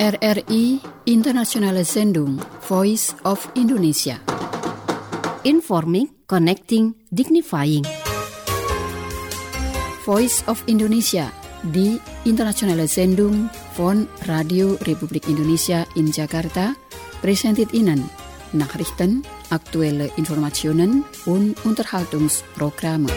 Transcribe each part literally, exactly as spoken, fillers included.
R R I Internationale Sendung Voice of Indonesia. Informing, connecting, dignifying. Voice of Indonesia, die internationale Sendung von Radio Republik Indonesia in Jakarta, präsentiert Ihnen Nachrichten, aktuelle Informationen und Unterhaltungsprogramme.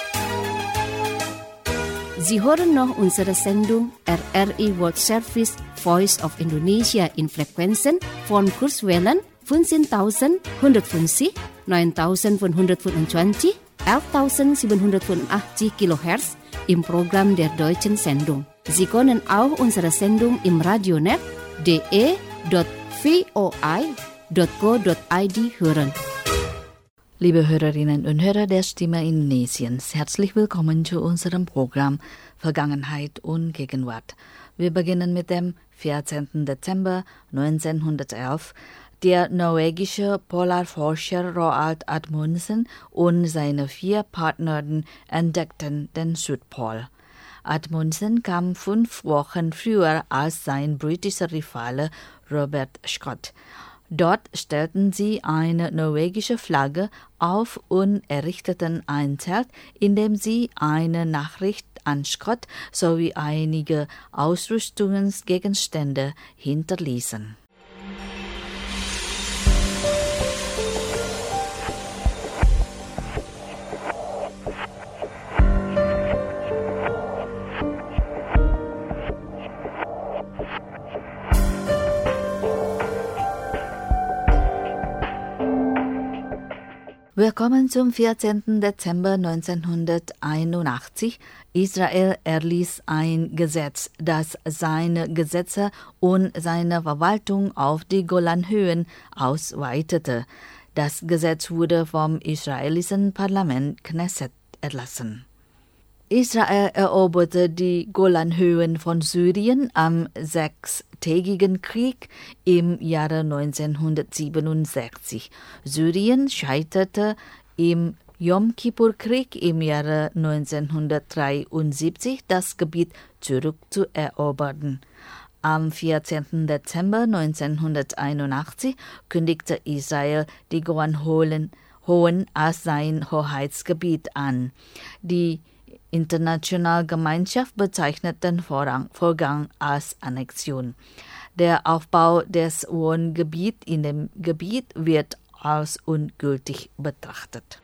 Sie hören noch unsere Sendung R R I World Service Voice of Indonesia in Frequenzen von Kurzwellen fünfzehntausendeinhundertfünfzig, neuntausendfünfhundertfünfundzwanzig, elftausendsiebenhundertfünfundachtzig Kilohertz im Programm der deutschen Sendung. Sie können auch unsere Sendung im Radionet d e punkt voi punkt co punkt i d hören. Liebe Hörerinnen und Hörer der Stimme Indonesiens, herzlich willkommen zu unserem Programm Vergangenheit und Gegenwart. Wir beginnen mit dem vierzehnten Dezember neunzehnhundertelf. Der norwegische Polarforscher Roald Amundsen und seine vier Partner entdeckten den Südpol. Amundsen kam fünf Wochen früher als sein britischer Rivale Robert Scott. Dort stellten sie eine norwegische Flagge auf und errichteten ein Zelt, in dem sie eine Nachricht an Scott sowie einige Ausrüstungsgegenstände hinterließen. Willkommen zum vierzehnten Dezember neunzehnhunderteinundachtzig. Israel erließ ein Gesetz, das seine Gesetze und seine Verwaltung auf die Golanhöhen ausweitete. Das Gesetz wurde vom israelischen Parlament Knesset erlassen. Israel eroberte die Golanhöhen von Syrien am sechstägigen Krieg im Jahre neunzehnhundertsiebenundsechzig. Syrien scheiterte im Jom-Kippur-Krieg im Jahre neunzehnhundertdreiundsiebzig, das Gebiet zurückzuerobern. Am vierzehnten Dezember neunzehnhunderteinundachtzig kündigte Israel die Golanhöhen als sein Hoheitsgebiet an. Die internationale Gemeinschaft bezeichnet den Vorgang als Annexion. Der Aufbau des Wohngebiets in dem Gebiet wird als ungültig betrachtet.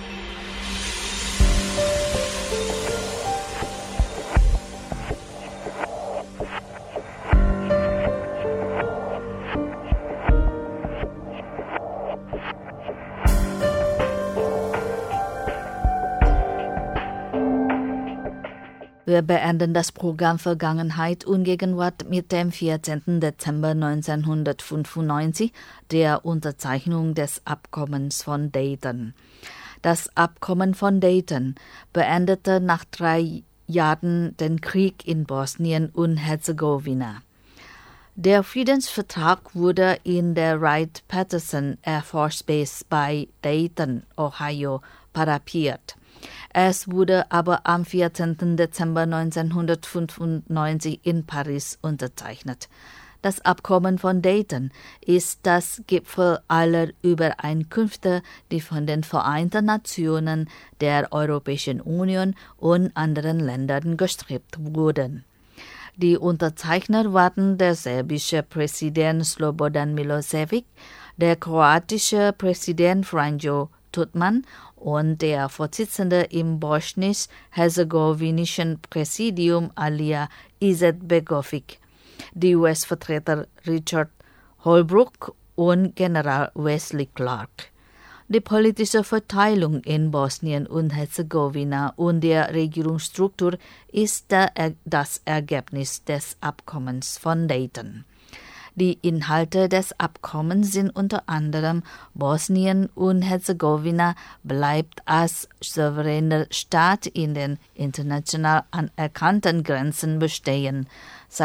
Wir beenden das Programm Vergangenheit und Gegenwart mit dem vierzehnten Dezember neunzehnhundertfünfundneunzig, der Unterzeichnung des Abkommens von Dayton. Das Abkommen von Dayton beendete nach drei Jahren den Krieg in Bosnien und Herzegowina. Der Friedensvertrag wurde in der Wright-Patterson Air Force Base bei Dayton, Ohio, parapiert. Es wurde aber am vierzehnten Dezember neunzehnhundertfünfundneunzig in Paris unterzeichnet. Das Abkommen von Dayton ist das Gipfel aller Übereinkünfte, die von den Vereinten Nationen, der Europäischen Union und anderen Ländern gestrebt wurden. Die Unterzeichner waren der serbische Präsident Slobodan Milosevic, der kroatische Präsident Franjo Tuđman und der Vorsitzende im bosnisch-herzegowinischen Präsidium Alija Izetbegovic, die U S-Vertreter Richard Holbrooke und General Wesley Clark. Die politische Verteilung in Bosnien und Herzegowina und der Regierungsstruktur ist das Ergebnis des Abkommens von Dayton. Die Inhalte des Abkommens sind unter anderem: Bosnien und Herzegowina bleibt als souveräner Staat in den international anerkannten Grenzen bestehen.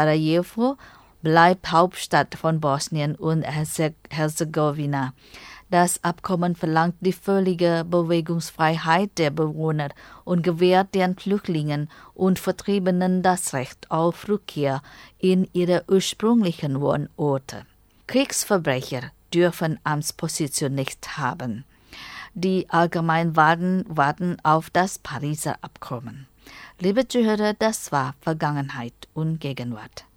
Sarajevo bleibt Hauptstadt von Bosnien und Herzegowina. Das Abkommen verlangt die völlige Bewegungsfreiheit der Bewohner und gewährt den Flüchtlingen und Vertriebenen das Recht auf Rückkehr in ihre ursprünglichen Wohnorte. Kriegsverbrecher dürfen Amtsposition nicht haben. Die Allgemeinwahlen warten auf das Pariser Abkommen. Liebe Zuhörer, das war Vergangenheit und Gegenwart.